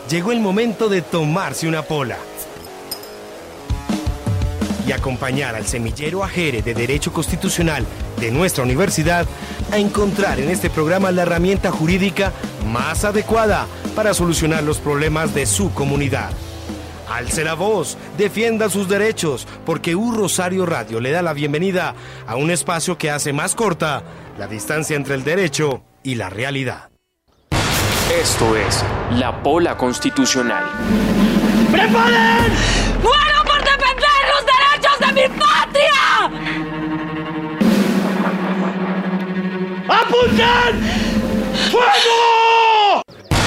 llegó el momento de tomarse una pola y acompañar al semillero Ajere de Derecho Constitucional de nuestra universidad a encontrar en este programa la herramienta jurídica más adecuada para solucionar los problemas de su comunidad. Alce la voz, defienda sus derechos, porque U Rosario Radio le da la bienvenida a un espacio que hace más corta la distancia entre el derecho y la realidad. Esto es La Pola Constitucional. ¡Preparen! ¡Muero por defender los derechos de mi patria! ¡Apunten! ¡Fuego!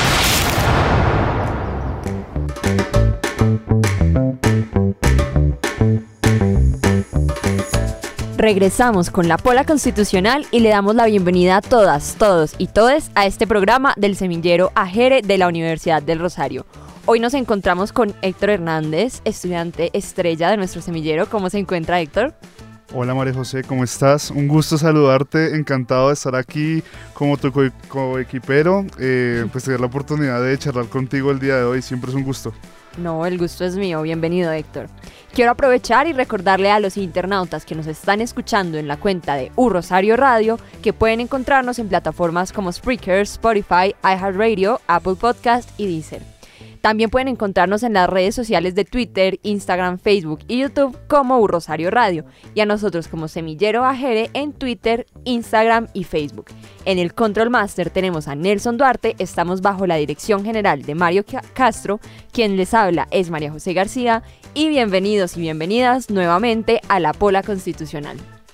Regresamos con La Pola Constitucional y le damos la bienvenida a todas, todos y todes a este programa del semillero Ajere de la Universidad del Rosario. Hoy nos encontramos con Héctor Hernández, estudiante estrella de nuestro semillero. ¿Cómo se encuentra, Héctor? Hola María José, ¿cómo estás? Un gusto saludarte, encantado de estar aquí como tu coequipero, pues tener la oportunidad de charlar contigo el día de hoy, siempre es un gusto. No, el gusto es mío, bienvenido Héctor. Quiero aprovechar y recordarle a los internautas que nos están escuchando en la cuenta de U Rosario Radio que pueden encontrarnos en plataformas como Spreaker, Spotify, iHeartRadio, Apple Podcast y Deezer. También pueden encontrarnos en las redes sociales de Twitter, Instagram, Facebook y YouTube como U Rosario Radio y a nosotros como Semillero Ajere en Twitter, Instagram y Facebook. En el Control Master tenemos a Nelson Duarte, estamos bajo la dirección general de Mario Castro, quien les habla es María José García y bienvenidos y bienvenidas nuevamente a La Pola Constitucional.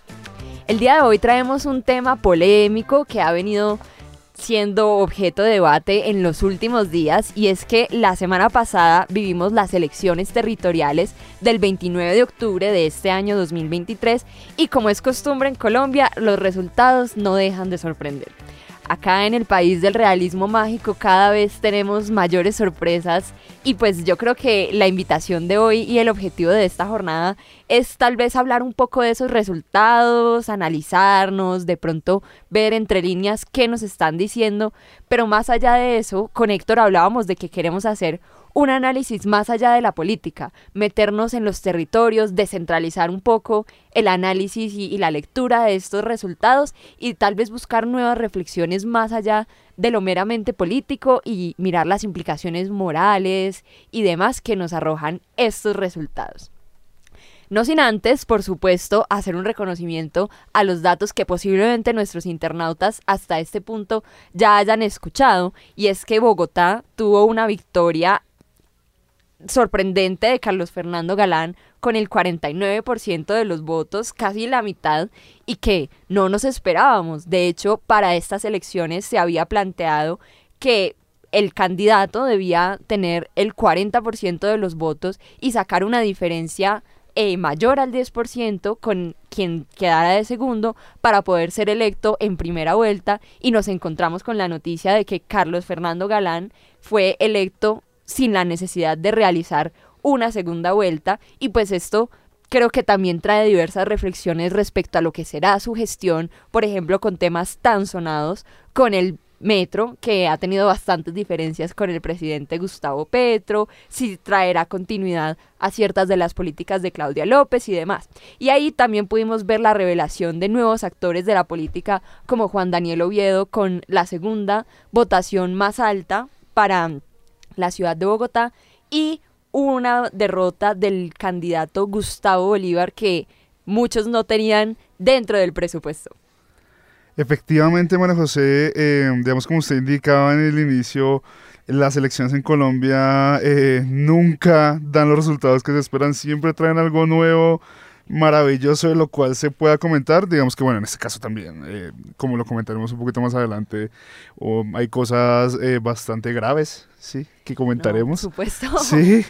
El día de hoy traemos un tema polémico que ha venido siendo objeto de debate en los últimos días y es que la semana pasada vivimos las elecciones territoriales del 29 de octubre de este año 2023 y como es costumbre en Colombia, los resultados no dejan de sorprender. Acá en el país del realismo mágico cada vez tenemos mayores sorpresas y pues yo creo que la invitación de hoy y el objetivo de esta jornada es tal vez hablar un poco de esos resultados, analizarnos, de pronto ver entre líneas qué nos están diciendo, pero más allá de eso, con Héctor hablábamos de que queremos hacer un análisis más allá de la política, meternos en los territorios, descentralizar un poco el análisis y la lectura de estos resultados y tal vez buscar nuevas reflexiones más allá de lo meramente político y mirar las implicaciones morales y demás que nos arrojan estos resultados. No sin antes, por supuesto, hacer un reconocimiento a los datos que posiblemente nuestros internautas hasta este punto ya hayan escuchado, y es que Bogotá tuvo una victoria sorprendente de Carlos Fernando Galán con el 49% de los votos, casi la mitad, y que no nos esperábamos. De hecho, para estas elecciones se había planteado que el candidato debía tener el 40% de los votos y sacar una diferencia mayor al 10% con quien quedara de segundo para poder ser electo en primera vuelta, y nos encontramos con la noticia de que Carlos Fernando Galán fue electo sin la necesidad de realizar una segunda vuelta, y pues esto creo que también trae diversas reflexiones respecto a lo que será su gestión, por ejemplo con temas tan sonados, con el metro, que ha tenido bastantes diferencias con el presidente Gustavo Petro, si traerá continuidad a ciertas de las políticas de Claudia López y demás. Y ahí también pudimos ver la revelación de nuevos actores de la política como Juan Daniel Oviedo con la segunda votación más alta para la ciudad de Bogotá y una derrota del candidato Gustavo Bolívar que muchos no tenían dentro del presupuesto. Efectivamente, María José, digamos como usted indicaba en el inicio, las elecciones en Colombia nunca dan los resultados que se esperan, siempre traen algo nuevo, maravilloso, de lo cual se pueda comentar. Digamos que bueno, en este caso también, como lo comentaremos un poquito más adelante, hay cosas bastante graves, sí, que comentaremos. No, por supuesto. Sí,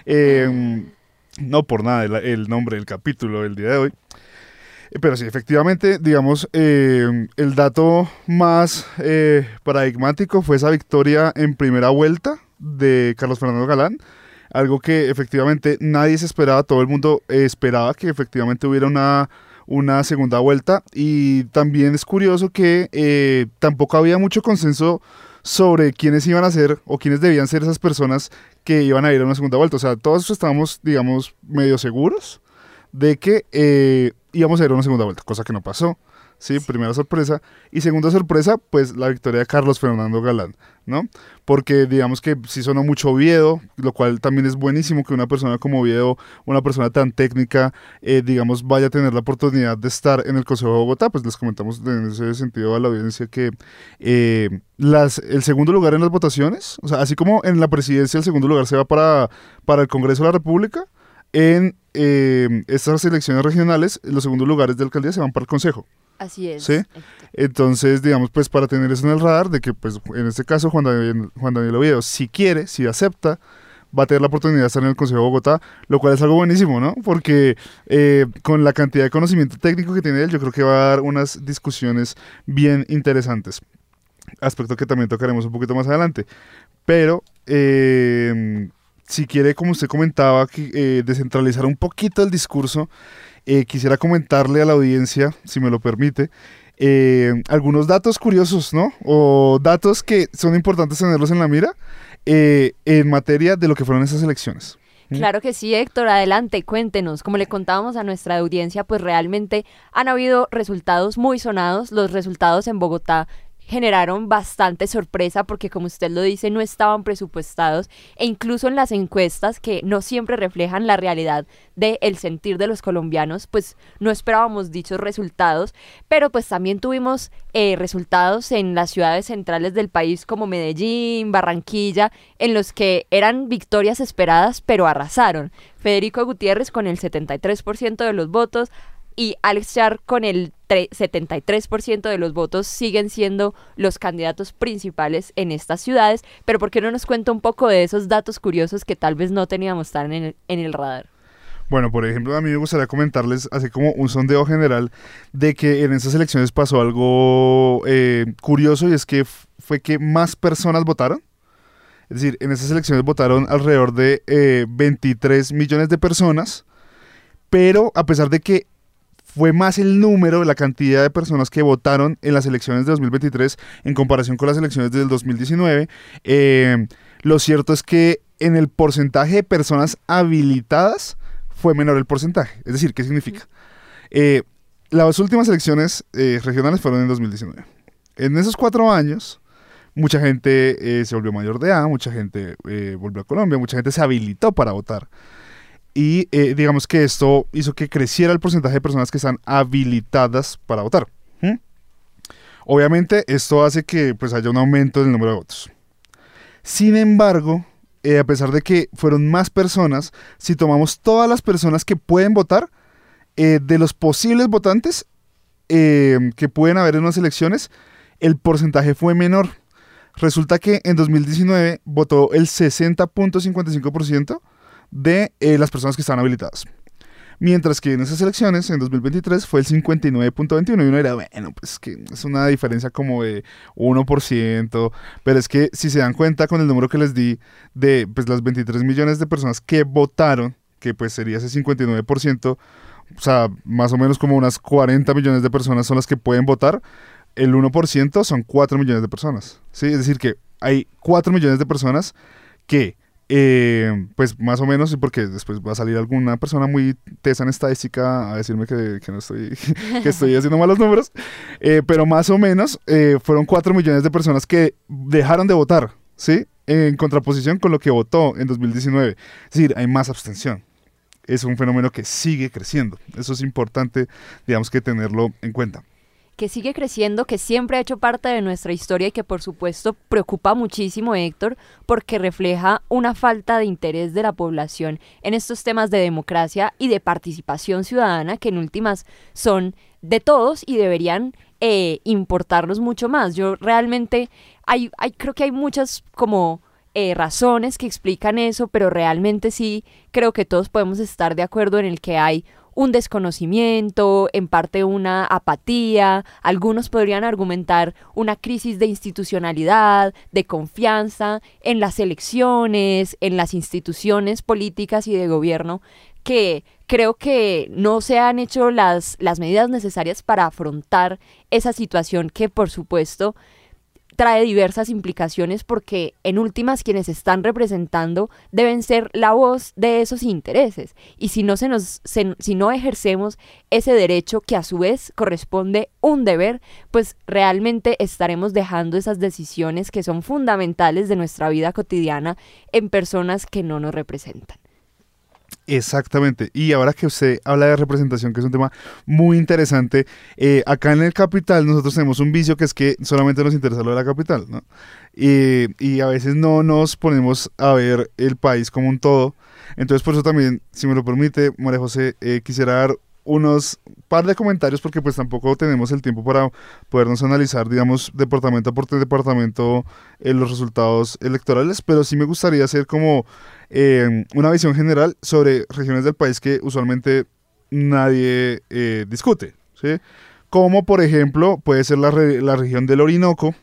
no por nada el nombre del capítulo del día de hoy. Pero sí, efectivamente, digamos, el dato más paradigmático fue esa victoria en primera vuelta de Carlos Fernando Galán, algo que efectivamente nadie se esperaba, todo el mundo esperaba que efectivamente hubiera una segunda vuelta, y también es curioso que tampoco había mucho consenso sobre quiénes iban a ser o quiénes debían ser esas personas que iban a ir a una segunda vuelta. O sea, todos estábamos, digamos, medio seguros de que íbamos a ir a una segunda vuelta, cosa que no pasó. Sí, primera sorpresa. Y segunda sorpresa, pues la victoria de Carlos Fernando Galán, ¿no? Porque digamos que sí sonó mucho Oviedo, lo cual también es buenísimo que una persona como Oviedo, una persona tan técnica, digamos, vaya a tener la oportunidad de estar en el Consejo de Bogotá. Pues les comentamos en ese sentido a la audiencia que el segundo lugar en las votaciones, o sea, así como en la presidencia el segundo lugar se va para el Congreso de la República, en estas elecciones regionales, los segundos lugares de alcaldía se van para el Consejo. Así es. ¿Sí? Entonces, digamos, pues para tener eso en el radar, de que pues en este caso Juan Daniel Oviedo, si quiere, si acepta, va a tener la oportunidad de estar en el Consejo de Bogotá, lo cual es algo buenísimo, ¿no? Porque con la cantidad de conocimiento técnico que tiene él, yo creo que va a dar unas discusiones bien interesantes. Aspecto que también tocaremos un poquito más adelante. Pero, si quiere, como usted comentaba, descentralizar un poquito el discurso, quisiera comentarle a la audiencia, si me lo permite, algunos datos curiosos, ¿no? O datos que son importantes tenerlos en la mira en materia de lo que fueron esas elecciones. Claro que sí, Héctor, adelante, cuéntenos. Como le contábamos a nuestra audiencia, pues realmente han habido resultados muy sonados. Los resultados en Bogotá generaron bastante sorpresa porque, como usted lo dice, no estaban presupuestados, e incluso en las encuestas, que no siempre reflejan la realidad del sentir de los colombianos, pues no esperábamos dichos resultados. Pero pues también tuvimos resultados en las ciudades centrales del país como Medellín, Barranquilla, en los que eran victorias esperadas pero arrasaron. Federico Gutiérrez con el 73% de los votos y Alex Char con el 73% de los votos siguen siendo los candidatos principales en estas ciudades. Pero ¿por qué no nos cuenta un poco de esos datos curiosos que tal vez no teníamos tan en el radar? Bueno, por ejemplo, a mí me gustaría comentarles, así como un sondeo general, de que en esas elecciones pasó algo curioso, y es que fue que más personas votaron. Es decir, en esas elecciones votaron alrededor de 23 millones de personas, pero a pesar de que fue más el número, la cantidad de personas que votaron en las elecciones de 2023 en comparación con las elecciones del 2019, lo cierto es que en el porcentaje de personas habilitadas fue menor el porcentaje. Es decir, ¿qué significa? Las últimas elecciones regionales fueron en 2019. En esos 4 años, mucha gente se volvió mayor de edad, mucha gente volvió a Colombia, mucha gente se habilitó para votar. Y digamos que esto hizo que creciera el porcentaje de personas que están habilitadas para votar. Obviamente esto hace que pues haya un aumento del número de votos. Sin embargo, a pesar de que fueron más personas, si tomamos todas las personas que pueden votar, de los posibles votantes que pueden haber en unas elecciones, el porcentaje fue menor. Resulta que en 2019 votó el 60.55% de las personas que estaban habilitadas. Mientras que en esas elecciones, en 2023, fue el 59.21%. Y uno dirá, bueno, pues que es una diferencia como de 1%. Pero es que si se dan cuenta con el número que les di de pues, las 23 millones de personas que votaron, que pues sería ese 59%, o sea, más o menos como unas 40 millones de personas son las que pueden votar, el 1% son 4 millones de personas. ¿Sí? Es decir, que hay 4 millones de personas que pues más o menos, porque después va a salir alguna persona muy tesa en estadística a decirme que no estoy que estoy haciendo malos números, pero más o menos fueron 4 millones de personas que dejaron de votar, ¿sí? En contraposición con lo que votó en 2019. Es decir, hay más abstención. Es un fenómeno que sigue creciendo. Eso es importante, digamos, que tenerlo en cuenta. Que sigue creciendo, que siempre ha hecho parte de nuestra historia y que por supuesto preocupa muchísimo, Héctor, porque refleja una falta de interés de la población en estos temas de democracia y de participación ciudadana, que en últimas son de todos y deberían importarnos mucho más. Yo realmente, creo que hay muchas como razones que explican eso, pero realmente sí creo que todos podemos estar de acuerdo en el que hay un desconocimiento, en parte una apatía. Algunos podrían argumentar una crisis de institucionalidad, de confianza en las elecciones, en las instituciones políticas y de gobierno, que creo que no se han hecho las medidas necesarias para afrontar esa situación que, por supuesto, trae diversas implicaciones porque en últimas quienes están representando deben ser la voz de esos intereses y si no ejercemos ese derecho que a su vez corresponde un deber, pues realmente estaremos dejando esas decisiones que son fundamentales de nuestra vida cotidiana en personas que no nos representan. Exactamente, y ahora que usted habla de representación, que es un tema muy interesante, acá en el Capital nosotros tenemos un vicio que es que solamente nos interesa lo de la capital, ¿no? Y a veces no nos ponemos a ver el país como un todo, entonces por eso también, si me lo permite, María José, quisiera dar unos par de comentarios porque pues tampoco tenemos el tiempo para podernos analizar, digamos, departamento por departamento los resultados electorales, pero sí me gustaría hacer como una visión general sobre regiones del país que usualmente nadie discute, ¿sí? Como por ejemplo puede ser la región del Orinoco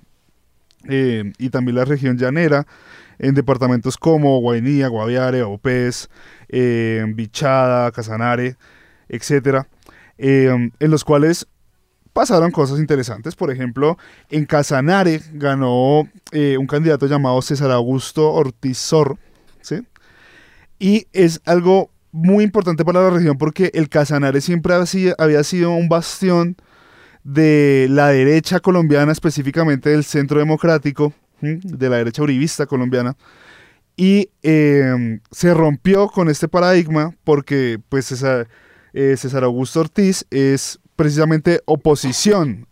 y también la región llanera, en departamentos como Guainía, Guaviare, Vaupés, Bichada, Casanare, etcétera, en los cuales pasaron cosas interesantes. Por ejemplo, en Casanare ganó un candidato llamado César Augusto Ortiz Zorro, ¿sí? Y es algo muy importante para la región porque el Casanare siempre había sido un bastión de la derecha colombiana, específicamente del centro democrático, de la derecha uribista colombiana, y se rompió con este paradigma porque pues César Augusto Ortiz es precisamente oposición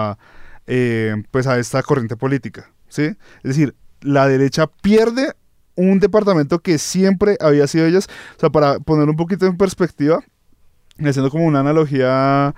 pues a esta corriente política, ¿sí? Es decir, la derecha pierde un departamento que siempre había sido ellas. O sea, para poner un poquito en perspectiva, haciendo como una analogía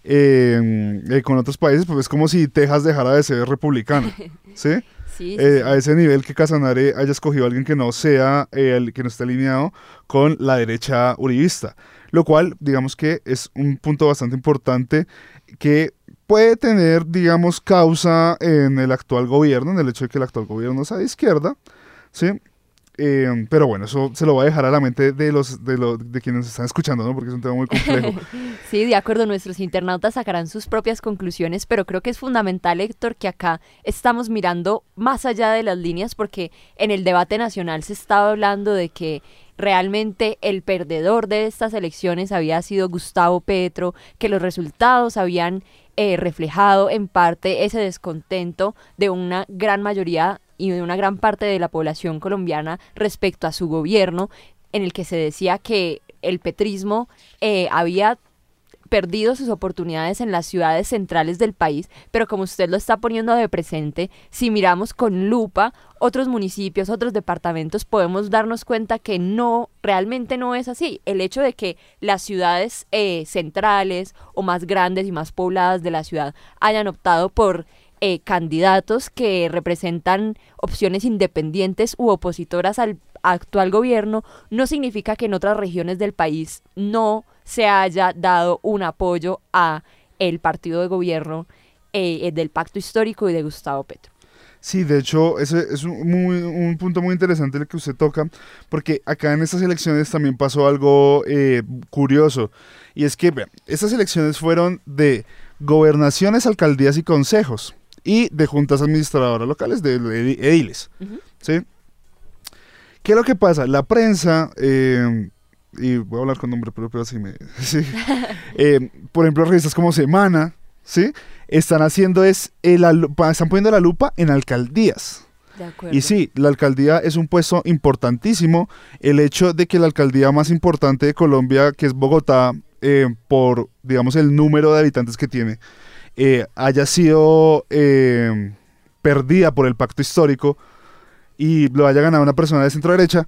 con otros países, pues es como si Texas dejara de ser republicana, ¿sí? Sí. A ese nivel que Casanare haya escogido a alguien que no sea, que no esté alineado con la derecha uribista, lo cual, digamos que es un punto bastante importante que puede tener, digamos, causa en el actual gobierno, en el hecho de que el actual gobierno sea de izquierda, ¿sí? Pero bueno, eso se lo voy a dejar a la mente de quienes están escuchando, ¿no? Porque es un tema muy complejo. Sí, de acuerdo, nuestros internautas sacarán sus propias conclusiones, pero creo que es fundamental, Héctor, que acá estamos mirando más allá de las líneas, porque en el debate nacional se estaba hablando de que realmente el perdedor de estas elecciones había sido Gustavo Petro, que los resultados habían reflejado en parte ese descontento de una gran mayoría y de una gran parte de la población colombiana respecto a su gobierno, en el que se decía que el petrismo había perdido sus oportunidades en las ciudades centrales del país, pero como usted lo está poniendo de presente, si miramos con lupa otros municipios, otros departamentos, podemos darnos cuenta que realmente no es así. El hecho de que las ciudades centrales o más grandes y más pobladas de la ciudad hayan optado por candidatos que representan opciones independientes u opositoras al actual gobierno, no significa que en otras regiones del país no se haya dado un apoyo a el partido de gobierno del pacto histórico y de Gustavo Petro. Sí, de hecho, ese es un punto muy interesante el que usted toca, porque acá en estas elecciones también pasó algo curioso, y es que estas elecciones fueron de gobernaciones, alcaldías y consejos, y de juntas administradoras locales, de ediles, ¿sí? ¿Qué es lo que pasa? La prensa, y voy a hablar con nombre propio así sí. Por ejemplo, revistas como Semana, ¿sí? Están poniendo la lupa en alcaldías. De acuerdo. Y sí, la alcaldía es un puesto importantísimo. El hecho de que la alcaldía más importante de Colombia, que es Bogotá, por, digamos, el número de habitantes que tiene, haya sido perdida por el pacto histórico y lo haya ganado una persona de centro derecha,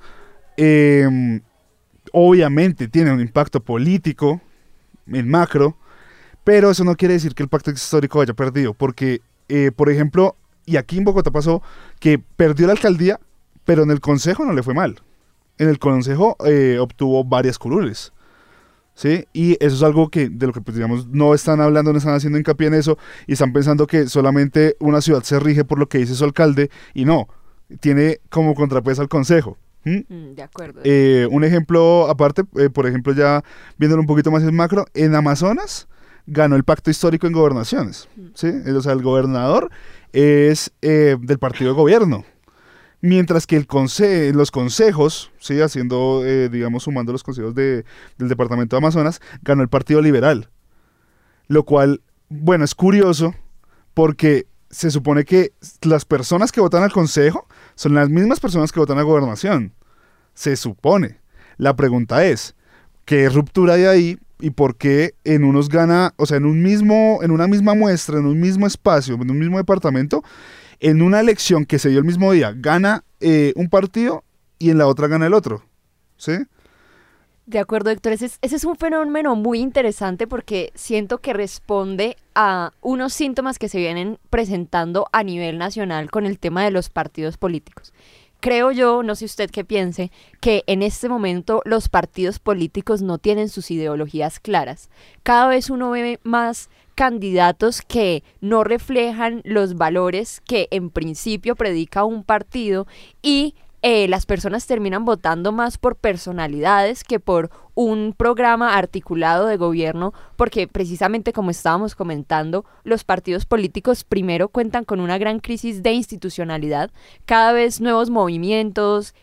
obviamente tiene un impacto político en macro, pero eso no quiere decir que el pacto histórico haya perdido, porque, por ejemplo, y aquí en Bogotá pasó que perdió la alcaldía, pero en el consejo no le fue mal. En el consejo obtuvo varias curules, ¿sí? Y eso es algo de lo que, pues, digamos, no están hablando, no están haciendo hincapié en eso, y están pensando que solamente una ciudad se rige por lo que dice su alcalde, y no, tiene como contrapeso al consejo. De acuerdo. Un ejemplo aparte, por ejemplo, ya viéndolo un poquito más en macro, en Amazonas ganó el pacto histórico en gobernaciones, ¿sí? O sea, el gobernador es del partido de gobierno, mientras que los consejos, ¿sí? Haciendo, digamos, sumando los consejos del departamento de Amazonas, ganó el partido liberal, lo cual, bueno, es curioso porque se supone que las personas que votan al consejo son las mismas personas que votan a gobernación, se supone. La pregunta es, ¿qué ruptura hay ahí y por qué en unos gana, o sea, en una misma muestra, en un mismo espacio, en un mismo departamento, en una elección que se dio el mismo día, gana un partido y en la otra gana el otro? ¿Sí? De acuerdo, Héctor, ese es un fenómeno muy interesante porque siento que responde a unos síntomas que se vienen presentando a nivel nacional con el tema de los partidos políticos. Creo yo, no sé usted qué piense, que en este momento los partidos políticos no tienen sus ideologías claras. Cada vez uno ve más candidatos que no reflejan los valores que en principio predica un partido y las personas terminan votando más por personalidades que por un programa articulado de gobierno, porque precisamente como estábamos comentando, los partidos políticos primero cuentan con una gran crisis de institucionalidad, cada vez nuevos movimientos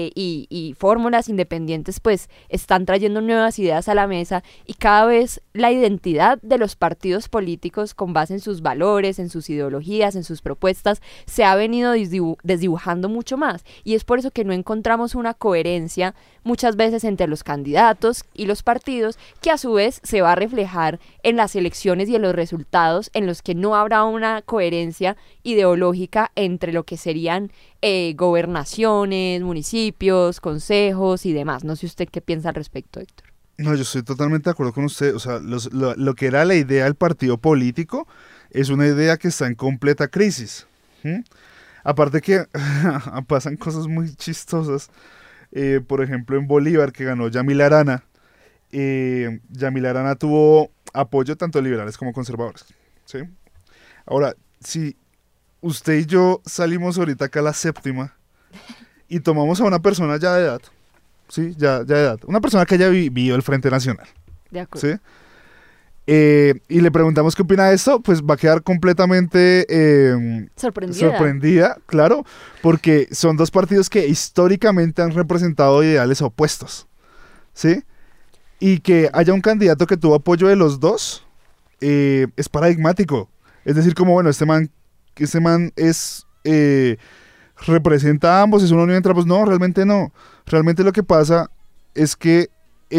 y fórmulas independientes pues están trayendo nuevas ideas a la mesa y cada vez la identidad de los partidos políticos con base en sus valores, en sus ideologías, en sus propuestas, se ha venido desdibujando mucho más y es por eso que no encontramos una coherencia muchas veces entre los candidatos y los partidos, que a su vez se va a reflejar en las elecciones y en los resultados en los que no habrá una coherencia ideológica entre lo que serían gobernaciones, municipios, consejos y demás. No sé usted qué piensa al respecto, Héctor. No, yo estoy totalmente de acuerdo con usted. O sea, lo que era la idea del partido político es una idea que está en completa crisis. Aparte que pasan cosas muy chistosas. Por ejemplo, en Bolívar, que ganó Yamil Arana. Yamil Arana tuvo apoyo tanto de liberales como conservadores, ¿sí? Ahora, si usted y yo salimos ahorita acá a la séptima y tomamos a una persona ya de edad, ¿sí? Ya de edad, una persona que haya vivido el Frente Nacional, de acuerdo, ¿sí? Y le preguntamos qué opina de esto, pues va a quedar completamente sorprendida, claro, porque son dos partidos que históricamente han representado ideales opuestos, ¿sí? Y que haya un candidato que tuvo apoyo de los dos es paradigmático. Es decir, como bueno, este man es representa a ambos, es una unión entre ambos. No, realmente no. Realmente lo que pasa es que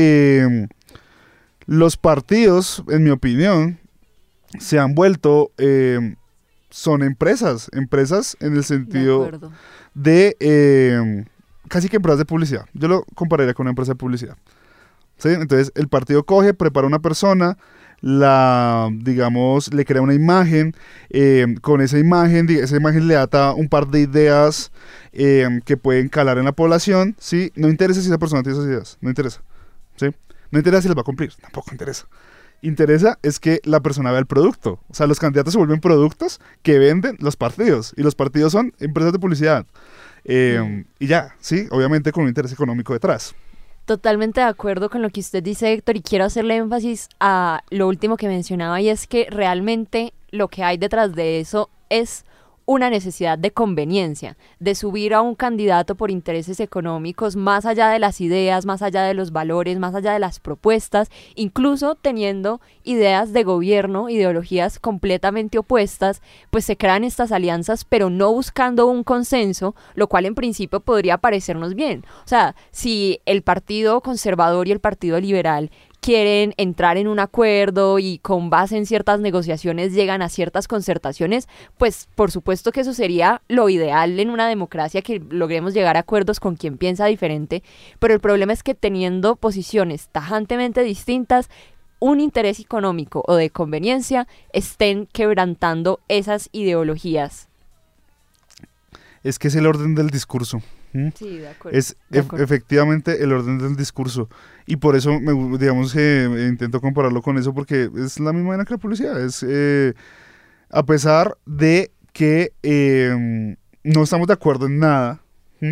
los partidos, en mi opinión, se han vuelto, son empresas en el sentido de casi que empresas de publicidad. Yo lo compararía con una empresa de publicidad, ¿sí? Entonces, el partido coge, prepara una persona, digamos, le crea una imagen, con esa imagen le ata un par de ideas que pueden calar en la población, ¿sí? No interesa si esa persona tiene esas ideas, no interesa, ¿sí? No interesa si las va a cumplir, tampoco interesa. Interesa es que la persona vea el producto. O sea, los candidatos se vuelven productos que venden los partidos, y los partidos son empresas de publicidad. Y ya, ¿sí? Obviamente con un interés económico detrás. Totalmente de acuerdo con lo que usted dice, Héctor, y quiero hacerle énfasis a lo último que mencionaba, y es que realmente lo que hay detrás de eso es una necesidad de conveniencia, de subir a un candidato por intereses económicos más allá de las ideas, más allá de los valores, más allá de las propuestas, incluso teniendo ideas de gobierno, ideologías completamente opuestas, pues se crean estas alianzas, pero no buscando un consenso, lo cual en principio podría parecernos bien. O sea, si el Partido Conservador y el Partido Liberal quieren entrar en un acuerdo y con base en ciertas negociaciones llegan a ciertas concertaciones, pues por supuesto que eso sería lo ideal en una democracia, que logremos llegar a acuerdos con quien piensa diferente, pero el problema es que teniendo posiciones tajantemente distintas, un interés económico o de conveniencia estén quebrantando esas ideologías. Es que es el orden del discurso. Sí, de acuerdo. Es efectivamente el orden del discurso, y por eso digamos intento compararlo con eso, porque es la misma vaina que la publicidad. Es a pesar de que no estamos de acuerdo en nada,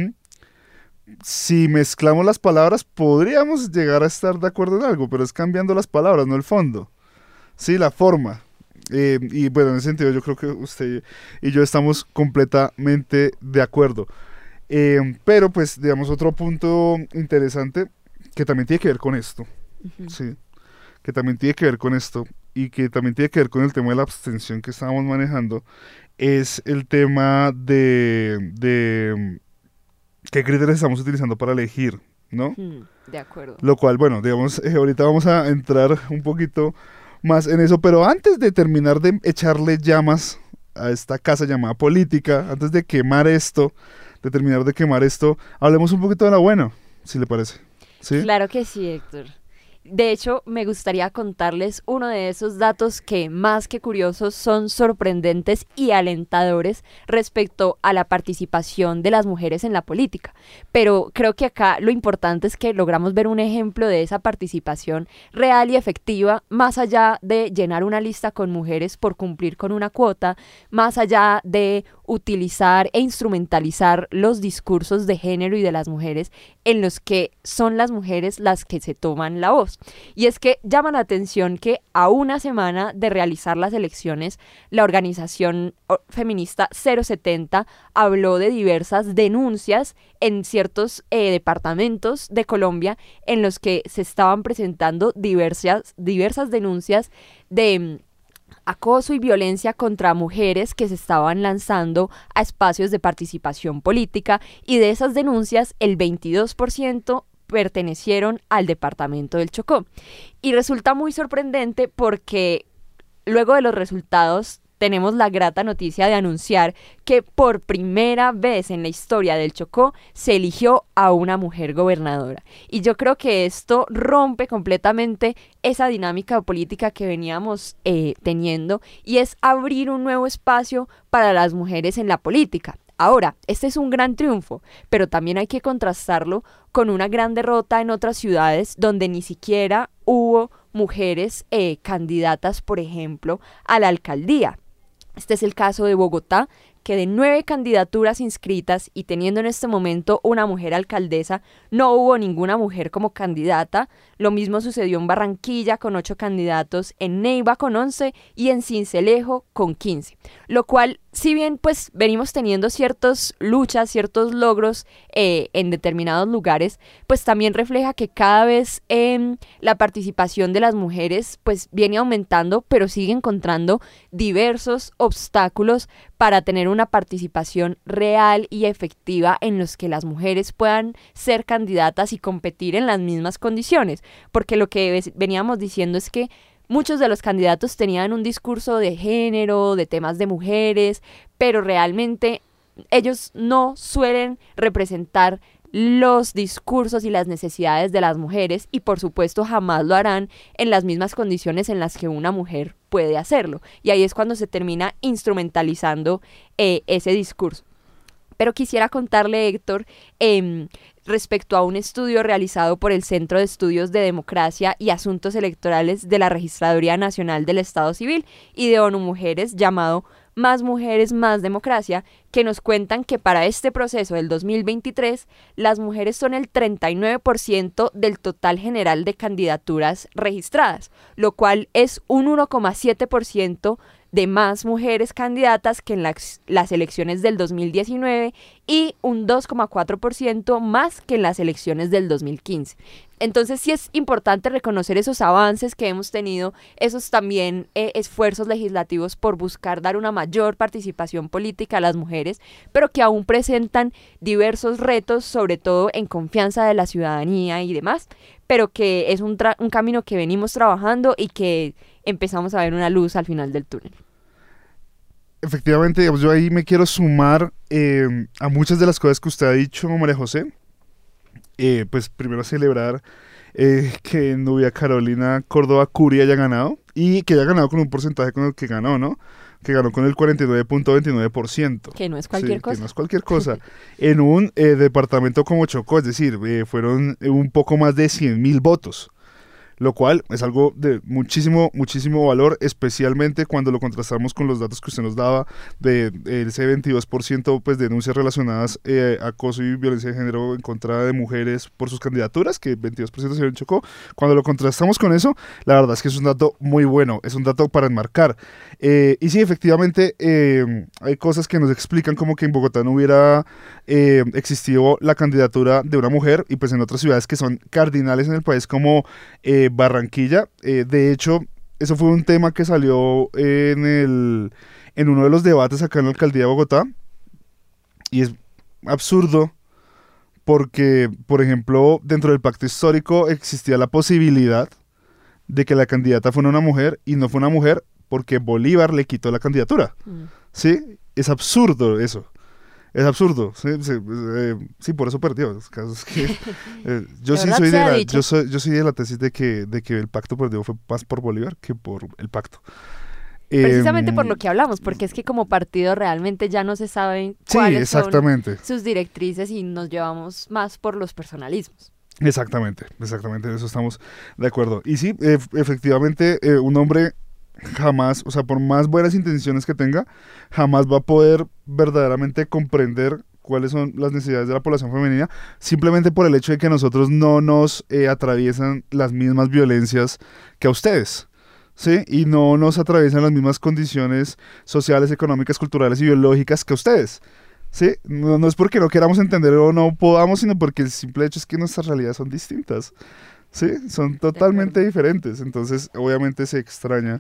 si mezclamos las palabras podríamos llegar a estar de acuerdo en algo, pero es cambiando las palabras, no el fondo, Sí, la forma. Y bueno, en ese sentido yo creo que usted y yo estamos completamente de acuerdo. Pero pues, digamos, otro punto interesante que también tiene que ver con esto, sí, que también tiene que ver con esto y que también tiene que ver con el tema de la abstención que estábamos manejando, es el tema de qué criterios estamos utilizando para elegir, ¿no? De acuerdo. Lo cual, bueno, digamos, ahorita vamos a entrar un poquito más en eso, pero antes de terminar de echarle llamas a esta casa llamada política, antes de quemar esto, de terminar de quemar esto, hablemos un poquito de la buena, si le parece. ¿Sí? Claro que sí, Héctor. De hecho, me gustaría contarles uno de esos datos que, más que curiosos, son sorprendentes y alentadores respecto a la participación de las mujeres en la política. Pero creo que acá lo importante es que logramos ver un ejemplo de esa participación real y efectiva, más allá de llenar una lista con mujeres por cumplir con una cuota, más allá de utilizar e instrumentalizar los discursos de género y de las mujeres en los que son las mujeres las que se toman la voz. Y es que llama la atención que a una semana de realizar las elecciones, la organización feminista 070 habló de diversas denuncias en ciertos departamentos de Colombia en los que se estaban presentando diversas denuncias de acoso y violencia contra mujeres que se estaban lanzando a espacios de participación política, y de esas denuncias el 22% pertenecieron al departamento del Chocó. Y resulta muy sorprendente porque luego de los resultados tenemos la grata noticia de anunciar que por primera vez en la historia del Chocó se eligió a una mujer gobernadora. Y yo creo que esto rompe completamente esa dinámica política que veníamos teniendo, y es abrir un nuevo espacio para las mujeres en la política. Ahora, este es un gran triunfo, pero también hay que contrastarlo con una gran derrota en otras ciudades donde ni siquiera hubo mujeres candidatas, por ejemplo, a la alcaldía. Este es el caso de Bogotá, que de 9 candidaturas inscritas y teniendo en este momento una mujer alcaldesa, no hubo ninguna mujer como candidata. Lo mismo sucedió en Barranquilla con 8 candidatos, en Neiva con 11 y en Sincelejo con 15. Lo cual, si bien pues venimos teniendo ciertas luchas, ciertos logros en determinados lugares, pues también refleja que cada vez la participación de las mujeres pues viene aumentando, pero sigue encontrando diversos obstáculos para tener una participación real y efectiva en los que las mujeres puedan ser candidatas y competir en las mismas condiciones. Porque lo que veníamos diciendo es que muchos de los candidatos tenían un discurso de género, de temas de mujeres, pero realmente ellos no suelen representar los discursos y las necesidades de las mujeres, y por supuesto jamás lo harán en las mismas condiciones en las que una mujer puede hacerlo. Y ahí es cuando se termina instrumentalizando ese discurso. Pero quisiera contarle, Héctor, respecto a un estudio realizado por el Centro de Estudios de Democracia y Asuntos Electorales de la Registraduría Nacional del Estado Civil y de ONU Mujeres, llamado Más Mujeres, Más Democracia, que nos cuentan que para este proceso del 2023, las mujeres son el 39% del total general de candidaturas registradas, lo cual es un 1,7% de más mujeres candidatas que en las elecciones del 2019 y un 2,4% más que en las elecciones del 2015. Entonces sí es importante reconocer esos avances que hemos tenido, esos también esfuerzos legislativos por buscar dar una mayor participación política a las mujeres, pero que aún presentan diversos retos, sobre todo en confianza de la ciudadanía y demás, pero que es un camino que venimos trabajando y que empezamos a ver una luz al final del túnel. Efectivamente, yo ahí me quiero sumar a muchas de las cosas que usted ha dicho, María José. Pues primero celebrar que Nubia Carolina Córdoba Curia haya ganado, y que haya ganado con un porcentaje con el que ganó, ¿no? Que ganó con el 49.29%. Que no es cualquier cosa. Que no es cualquier cosa. En un departamento como Chocó, es decir, fueron un poco más de 100.000 votos. lo cual es algo de muchísimo, muchísimo valor, especialmente cuando lo contrastamos con los datos que usted nos daba de ese 22% pues, de denuncias relacionadas a acoso y violencia de género en contra de mujeres por sus candidaturas, que 22% se chocó. Cuando lo contrastamos con eso, la verdad es que es un dato muy bueno, es un dato para enmarcar. Y sí, efectivamente, hay cosas que nos explican como que en Bogotá no hubiera existido la candidatura de una mujer, y pues en otras ciudades que son cardinales en el país como Barranquilla. De hecho, eso fue un tema que salió en uno de los debates acá en la alcaldía de Bogotá, y es absurdo porque, por ejemplo, dentro del pacto histórico existía la posibilidad de que la candidata fuera una mujer, y no fue una mujer porque Bolívar le quitó la candidatura. ¿Sí? Es absurdo eso. Es absurdo. Sí, por eso perdió. Los casos que, yo soy de la tesis de que el pacto perdió fue más por Bolívar que por el pacto. Precisamente por lo que hablamos, porque es que como partido realmente ya no se sabe cuáles son sus directrices y nos llevamos más por los personalismos. Exactamente, en eso estamos de acuerdo. Y sí, efectivamente, un hombre jamás, o sea, por más buenas intenciones que tenga, jamás va a poder verdaderamente comprender cuáles son las necesidades de la población femenina, simplemente por el hecho de que nosotros no nos atraviesan las mismas violencias que a ustedes. ¿Sí? Y no nos atraviesan las mismas condiciones sociales, económicas, culturales y biológicas que ustedes. ¿Sí? No es porque no queramos entender o no podamos, sino porque el simple hecho es que nuestras realidades son distintas. ¿Sí? Son totalmente diferentes. Entonces, obviamente se extraña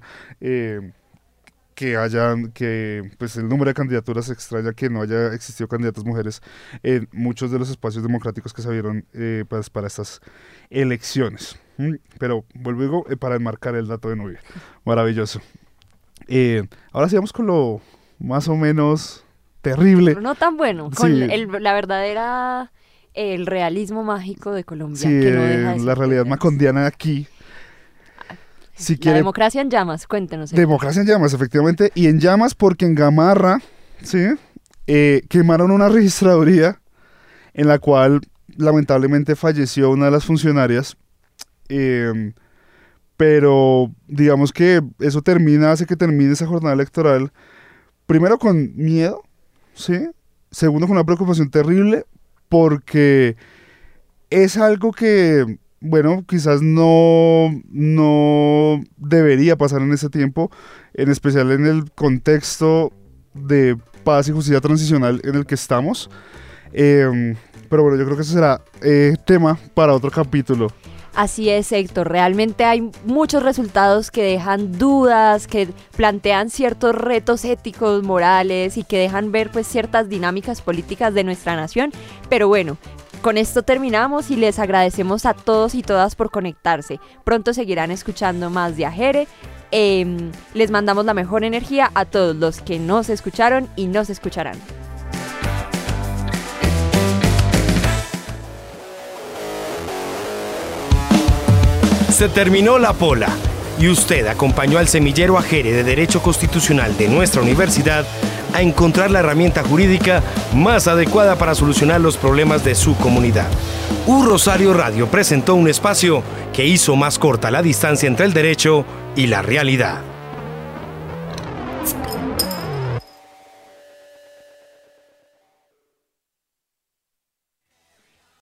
que pues el número de candidaturas, se extraña que no haya existido candidatas mujeres en muchos de los espacios democráticos que se abrieron pues, para estas elecciones. Pero vuelvo para enmarcar el dato de Nubia. Maravilloso. Ahora sigamos con lo más o menos terrible. Pero no tan bueno, con la verdadera, el realismo mágico de Colombia. Sí, que no deja de la realidad macondiana de aquí. Si la democracia en llamas, cuéntenos. Democracia en llamas, efectivamente, y en llamas porque en Gamarra, ¿sí? Quemaron una registraduría en la cual lamentablemente falleció una de las funcionarias. Pero digamos que eso hace que termine esa jornada electoral, primero con miedo, ¿sí? Segundo con una preocupación terrible, porque es algo que, bueno, quizás no debería pasar en ese tiempo, en especial en el contexto de paz y justicia transicional en el que estamos. Pero bueno, yo creo que eso será tema para otro capítulo. Así es, Héctor. Realmente hay muchos resultados que dejan dudas, que plantean ciertos retos éticos, morales y que dejan ver pues ciertas dinámicas políticas de nuestra nación. Pero bueno, con esto terminamos y les agradecemos a todos y todas por conectarse. Pronto seguirán escuchando más de Ajere. Les mandamos la mejor energía a todos los que nos escucharon y nos escucharán. Se terminó la pola y usted acompañó al semillero Ajere de Derecho Constitucional de nuestra universidad a encontrar la herramienta jurídica más adecuada para solucionar los problemas de su comunidad. Rosario Radio presentó un espacio que hizo más corta la distancia entre el derecho y la realidad.